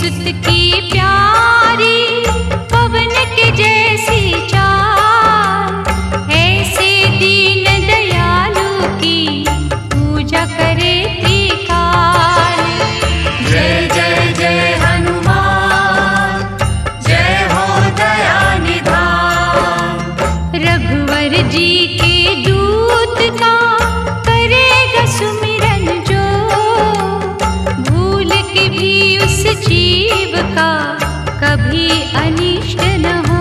सुत की प्यारी पवन के जैसी चाल, ऐसे दीन दयालु की पूजा करे त्रिकाल। जय जय जय हनुमान, जय हो दया निधान। रघुवर जी के दूत का करेगा सुमिरन जो, भूल के भी उस जीव का कभी अनिष्ट न हो।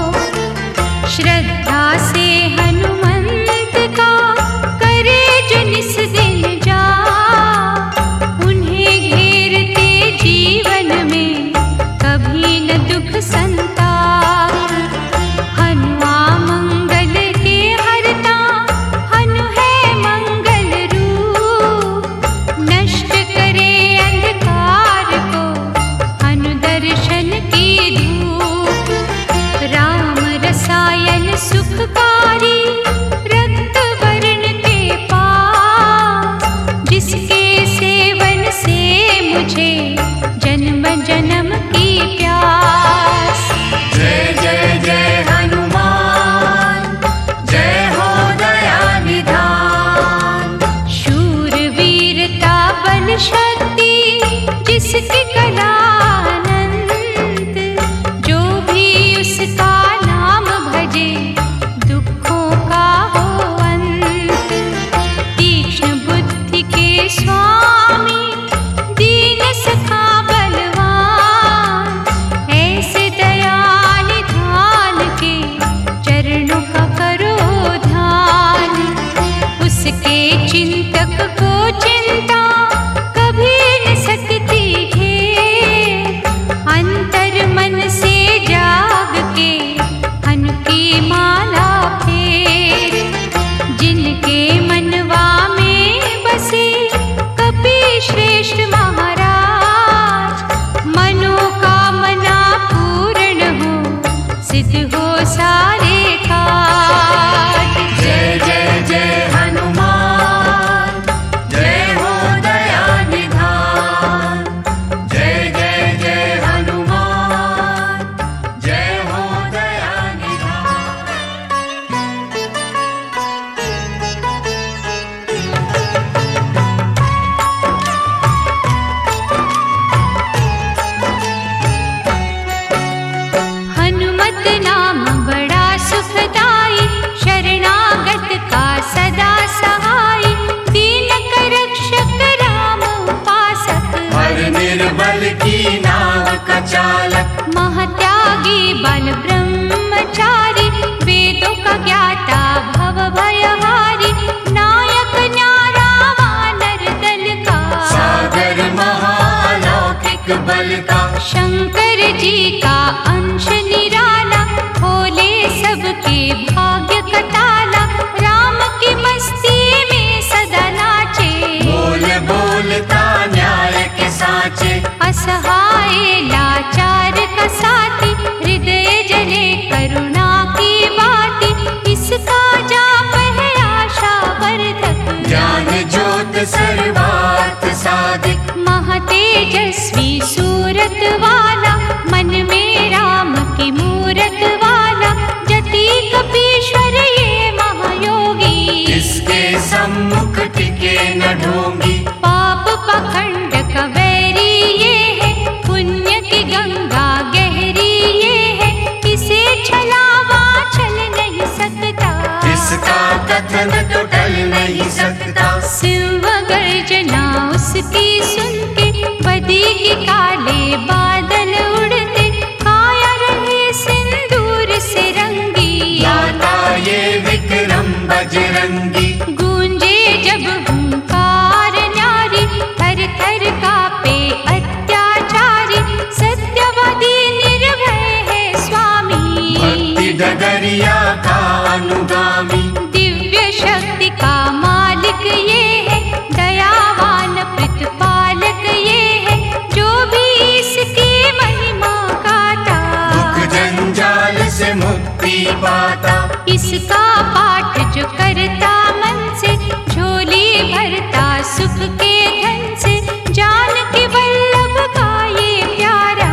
श्रद्धा से हनुमंत का करे जो निस दिन जा, उन्हें घेरते जीवन में कभी न दुख संताप। हनुआ मंगल के हरता, हनु है मंगल रूप, नष्ट करे अंधकार को हनु दर्शन की धूप। राम रसायन सुखकारी रक्त वर्ण के पास, जिसके सेवन से मुझे जन्म जन्म की प्यास। जय जय जय हनुमान, जय हो दया निधान। शूर वीरता बल शक्ति जिसकी कला अनंत, जो भी उसका नाम भजे दुखों का हो अंत। तीक्ष्ण बुद्धि के स्वामी दीन सखा बलवान, ऐसे दया निधान के चरणों का करो ध्यान। उसके चिंतक को चिंता कभी न सकती घेर, अंतर मन से जाग के हनु की माला फेर। जिनके मनवा में बसे कपि श्रेष्ठ महाराज, मनोकामना पूर्ण हो सिद्ध हो सारे काज। जय जय जय हनुमान, जय हो दया निधान। जय जय जय हनुमान, जय हो दया निधान। हनुमत नाम बड़ा सुखदाई, शरणागत का सदा सहाय। दीन कर रक्षक राम उपासक, हर निर्बल की नाव का चालक। महत्यागी बल ब्रह्मचारी, वेदों का ज्ञाता भव भयहारी। नायक न्यारा वानर दल का, सागर महालौकिक बल का। शंकर जी का अंश निराला, खोले सबके भाग्य का ताला। राम की मस्ती में सदा नाचे, बोल बोलता न्याय के साचे। असहाय लाचार का साथी, हृदय जले करुणा की बाती। इसका जाप है आशा वर्धक, ज्ञान ज्योत सर्वार्थ साधिक। महातेजस्वी सूरत वाला, मन में राम की मूरत वाला। जति कपीश्वर ये महायोगी, इसके सम्मुख टिके न ढोंगी। पाप पखंड का वैरी ये है, पुण्य की गंगा गहरी ये है। इसे छलावा चल नहीं सकता, इसका कथन तो टल नहीं सकता। सिंह गर्जना उसकी सुन के, बदी की काले बादल उड़ते। काया रहे सिंदूर से रंगी, गाता ये विक्रम बजरंगी। गूंजे जब हुंकार न्यारी, थर थर कांपे अत्याचारी। सत्यवादी निर्भय है स्वामी, भक्ति डगरिया का अनुगामी। दिव्य शक्ति का मालिक ये है, दयावान प्रतिपालक ये है। जो भी इसकी महिमा गाता, दुख जंजाल से मुक्ति पाता। इसका पाठ जो करता मन से, झोली भरता सुख के धन से। जानकी वल्लभ का ये प्यारा,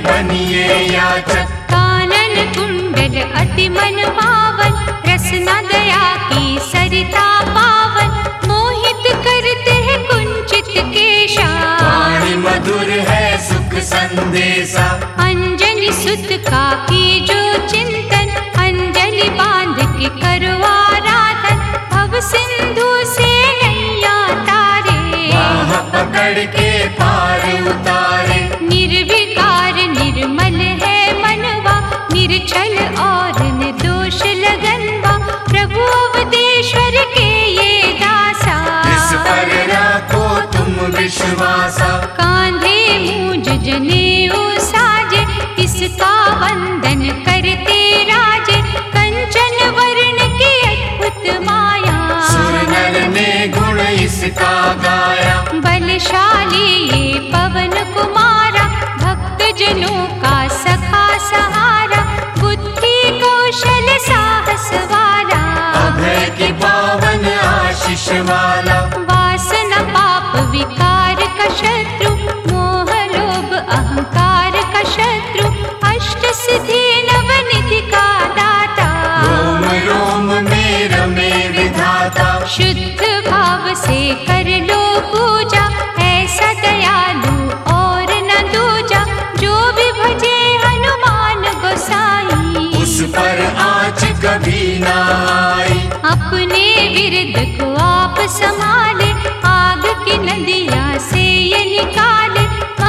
बनिए याचक। कानन कुंडल अति मन पावन, रसना दया की सरिता पावन, मोहित करते हैं कुंचित केशा। वाणी मधुर है सुख संदेशा, अंजनी सुत का की जो चिंतन, अंजलि बांध के करो आराधन, भव सिंधु से नैया तारे। बाह पकड़ के पार उतारे, निर्विकार निर्मल है मनवा, निर्छल और निर्दोष लगनवा, प्रभु अवधेश्वर के ये दासा। इस पर राखो तुम विश्वासा, कांधे मूंज जनेऊ साजे, इसका वंदन करते राजे, कंचन वर्ण की अद्भुत माया। सुर नर ने गुण इसका गाया, बलशाली ये पवन कुमारा, भक्त जनों का सखा सहारा, बुद्धि कौशल साहस वाला। अभय की पावन आशीष वाला, वासना पाप विकार का शत्रु, मोह लोभ अहंकार का शत्रु, अष्ट सिद्धि नवनिधि का दाता। रोम रोम में रमे विधाता, शुद्ध भाव से कर लो पूजा, ऐसा दयालु और न दूजा, जो भी भजे हनुमान गोसाई। उस पर आँच कभी ना आई, अपने विरध को आप संभाले, आग की नदियाँ से ये निकाले,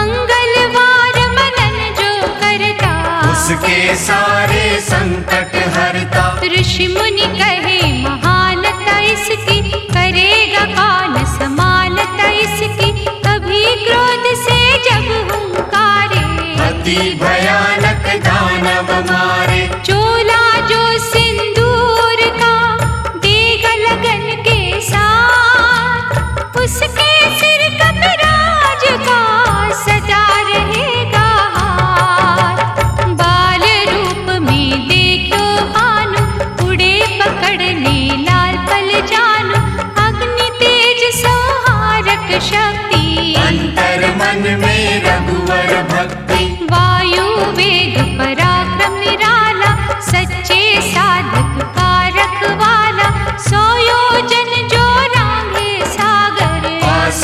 मंगलवार मनन जो करता, उसके सारे संकट हरता। ऋषि मुनि कहे महानता इसकी, करेगा कौन समानता इसकी, कभी क्रोध से जब हुंकारे, अति भयानक दानव मारे। चोला जो सिंदूर का देगा लगन के साथ, उसके सिर कपिराज का सजा रहेगा हाथ। बाल रूप में देखो भानु, उड़े पकड़ने लाल पल जानू, अग्नि तेज संहारक शक्ति, अंतर मन में रघुवर भक्ति। वायु वेग पराक्रम निराला, सच्चे साधक का रखवाला, सौ योजन जो रांगे सागर। पास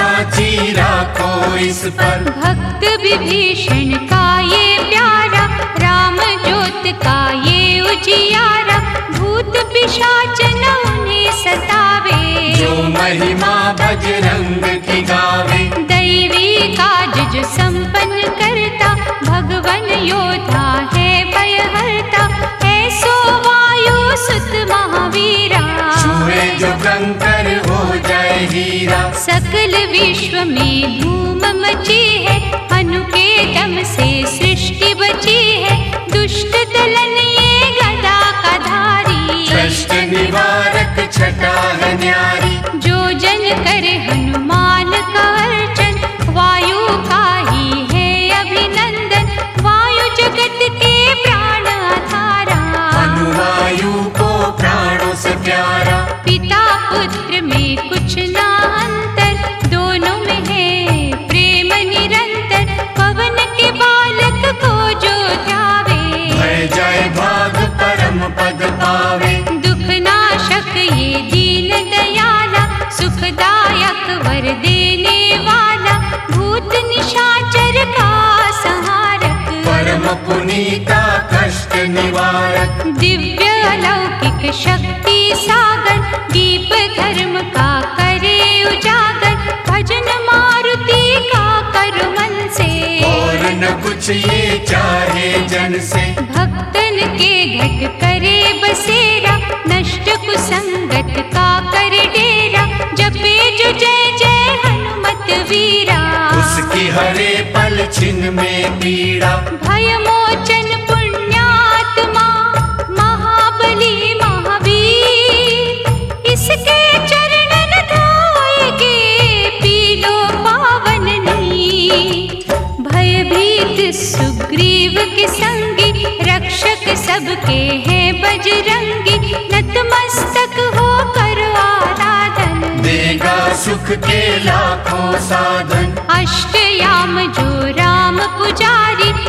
साची राखो इस पर, भक्त विभीषण का ये प्यारा, राम ज्योत का ये उजियारा, भूत पिशाच न उन्हें सतावे, जो महिमा बजरंग की गावे। दैवी काज जो संपन्न करता, भगवन योद्धा है भयहरता, ऐसो वायु सुत महावीरा। छुए जो कंकर हो जाए हीरा, सकल विश्व में धूम मची है, अनु के दम से सृष्टि बची है, दुष्ट दलन ये गदा का धारी, कष्ट निवारक छटा है न्यारी। जो जन करे हनुमान का अर्चन, वायु का ही है अभिनंदन, वायु जगत के प्राण आधारा। अनुवायु को प्राणों से प्यारा, पिता पुत्र में कुछ ना अंतर, दोनों में है प्रेम निरंतर, पवन के बालक को जो ध्यावे, भय जाए भाग परम पद पावे। दुख नाशक ये दीन दयाला, सुखदायक वर देने वाला, भूत निशाचर का संहारक, परम पुनीता कष्ट निवारक। दिव्य अलौकिक शक्ति सागर, दीप धर्म का करे उजागर, भजन मारुति का कर मन से, और न कुछ ये चाहे जन से। भक्तन के घट करे बसेरा, नष्ट कुसंगत का कर डेरा, जपे जो जय जय हनुमत वीरा। उसकी हरे पल छिन में पीड़ा, भय मोचन पुण्यात्मा, महाबली महावीर, इसके चरणन धोएगे पीलो पावन नीर। भयभीत सुग्रीव के संगी, रक्षक सबके हैं बजरंगी, नतमस्तक हो कर आराधन, देगा सुख के लाखों साधन। अष्टयाम जो राम पुजारी,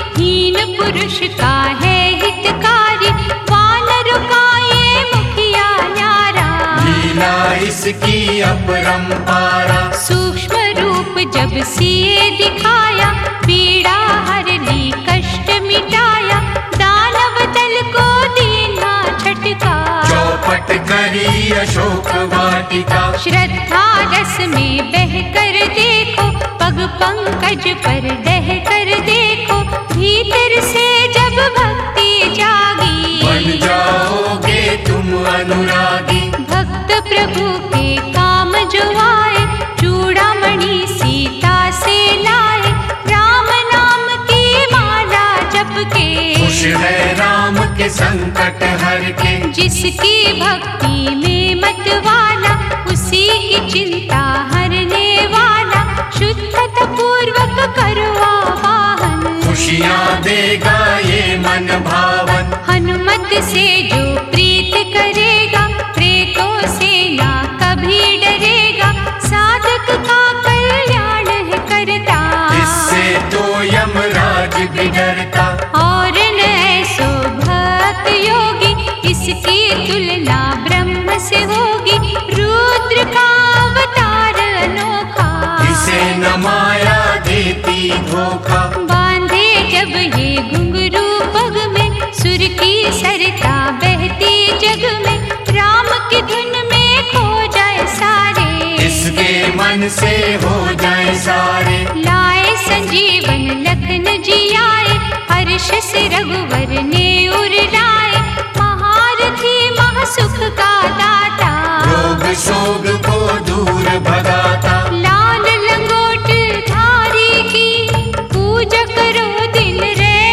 दीन पुरुष का है हितकारी, वानरों का ये मुखिया न्यारा। लीला इसकी अपरंपारा, सूक्ष्म रूप जब सिए दिखाया, पीड़ा हर ली कष्ट मिटाया, दानव दल को दीना झटका। चौपट करी अशोक वाटिका, श्रद्धा रस में बह कर देखो, पग पंकज पर डह कर देखो, भीतर से जब भक्ति जागी, बन जाओगे तुम अनुरागी। भक्त प्रभु के काम जो आए, चूड़ामणि सीता से लाए, राम नाम की माला जप के। खुश है राम के संकट हर के, जिसकी भक्ति में मत वाला, उसी की चिंता हरने वाला, शुद्धता पूर्वक करो आवाहन। खुशियाँ देगा ये मन भावन, हनुमत से जो प्रीत करेगा, प्रेतों से ना कभी डरेगा, साधक का कल्याण है करता। इससे तो यमराज भी डरता। और न ऐसो भक्त योगी, इसकी तुलना ब्रह्म से होगी, रुद्र का अवतार अनोखा। इसे न माया देती धोखा, बांधे जब ये घुंघरू पग में, सुर की सरता बहती जग में, राम की धुन में खो जाए सारे। इसके मन से हो जाए सारे। लाए संजीवन लखन जी आए, हर्ष से रघुवर ने उर लाए, महारथी महासुख का दाता, रोग शोक को दूर भगाता। लाल लंगोट धारी की पूजा करो दिन रे,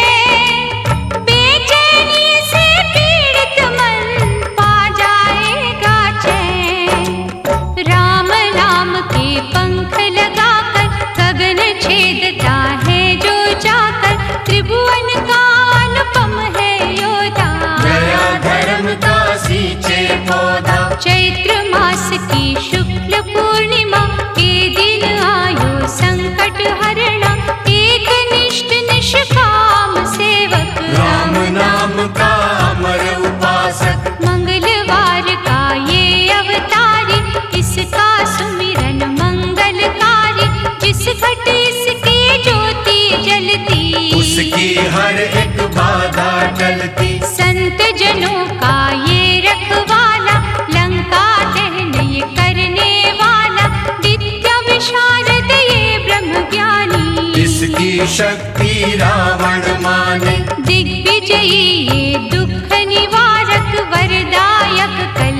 बेचैनी से पीड़ित मन पा जाएगा चैन। राम नाम के पंख लगाकर, गगन छेदता है जो जाकर, त्रिभुवन का अनुपम है योद्धा। गया धर्म का सींचे पौधा, चैत्र मास की शुक्ल पूर्णिमा के दिन आयो संकट हरणा, एक निष्ठ निष्काम सेवक, राम नाम का अमर उपासक। मंगलवार का ये अवतारी, इसका सुमिरन मंगलकारी, जिस घट इसकी ज्योति जलती, उसकी हर एक बाधा टलती। संत जनों का ये रखवाला, लंका दहन ये करने वाला, विद्या विशारद ये ब्रह्म ज्ञानी, इसकी शक्ति रावण माने। दिग्विजयी ये दुख निवारक, वरदायक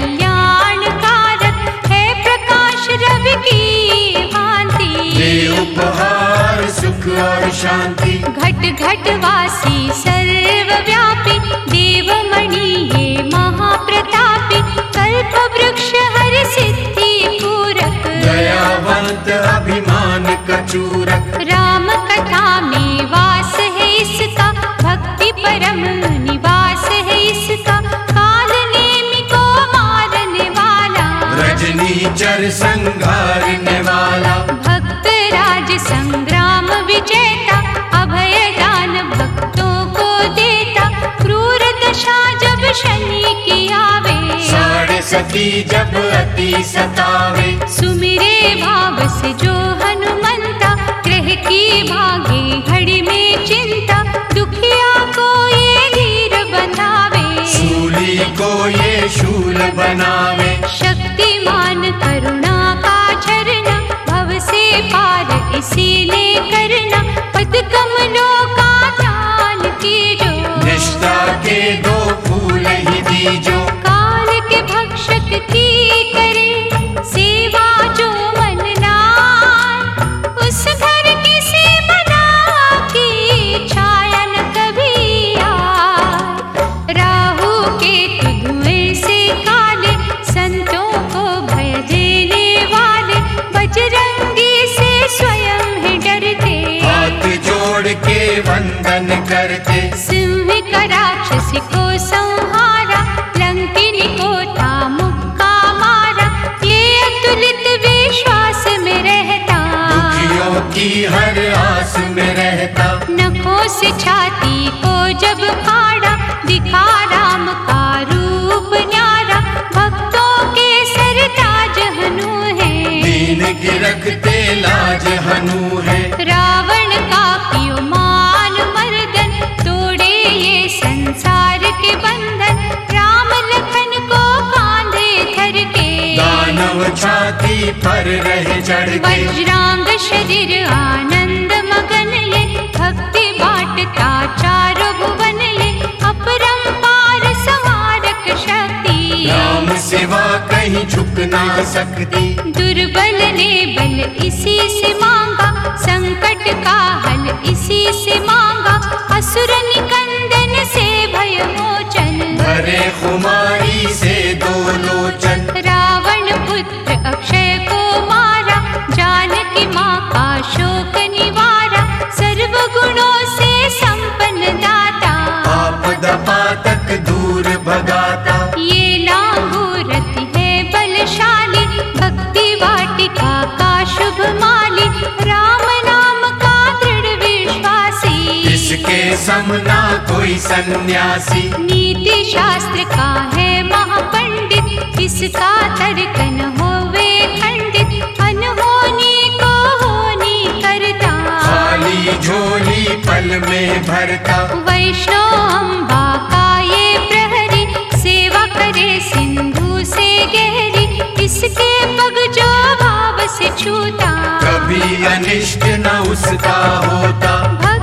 कल्याणकारक, है प्रकाश रवि की भांति, दे उपहार सुख और शांति। घट घट वासी सर्वव्यापी, देवमणि ये महाप्रतापी, कल्प वृक्ष हर सिद्धि पूरक, दयावंत अभिमान कचूरक। राम कथा में वास है इसका, भक्ति परम निवास है इसका, काल नेमि को मारने वाला, रजनीचर संघारने वाला। भक्त राज संग्राम विजेता, अभय दान भक्तों को देता, क्रूर दशा जब शनि की आवे, साढ़े सती जब अति सतावे। सुमिरे भाव से जो हनुमंता, ग्रह की भागे घड़ी में चिंता, दुखिया को ये धीर बंधावे, शूली को ये शूल बनावे। शक्तिमान करुणा का झरना, भव से पार इसी ने करना, पद कमलों का दान कीजो, निष्ठा के दो फूल ही दीजो। काल के भक्षक की करे सेवा जो मन लाए, उस घर की से बना की छाया न कभी आए। राहु के धुएं से काले, संतों को भय देने वाले, बजरंगी से स्वयं ही डरते, हाथ जोड़ के वंदन करते। सिंह का राक्षस को संहारा, लंकिनी को था मुक्का मारा, ये अतुलित विश्वास में रहता, दुखियों की हर आस में रहता। नखों से छाती को जब फाड़ा, दिखा राम का रूप न्यारा। भक्तों के सरताज हनु है, दीन की रखते लाज हनु है। रावण का कियो मान मर्दन, तोड़े ये संसार के बंधन। राम लखन को कांधे धर के, दानव छाती पर रहे चढ़ के। वज्रांग शरीर आनंद मगन ये, भक्ति बाटता चारों भुवन ये। अपरंपार संहारक शक्ति, राम सिवा कहीं झुक ना सकती। दुर्बल ने बल इसी से मांगा, संकट का हल इसी से मांगा। असुर निकंदन से भय मोचन, भरे खुमारी से दो लोचन। रावण पुत्र अक्षय को मारा, जानकी माँ का शोक निवारा। सर्व गुणों से संपन्न दाता, आपदा पातक दूर भगाता। ये लांगूरत है बलशाली, भक्ति वाटिका का शुभ माली। राम नाम का दृढ़ विश्वासी, इसके समना कोई सन्यासी। नीति शास्त्र का है महापंडित, इसका तर्क न होवे खंडित। अनहोनी को होनी करता, खाली झोली पल में भरता। वैष्णव अम्बा का ये प्रहरी, सेवा करे सिंधु से गहरी। इसके पग जो भाव से छूता, कभी अनिष्ट न उसका होता।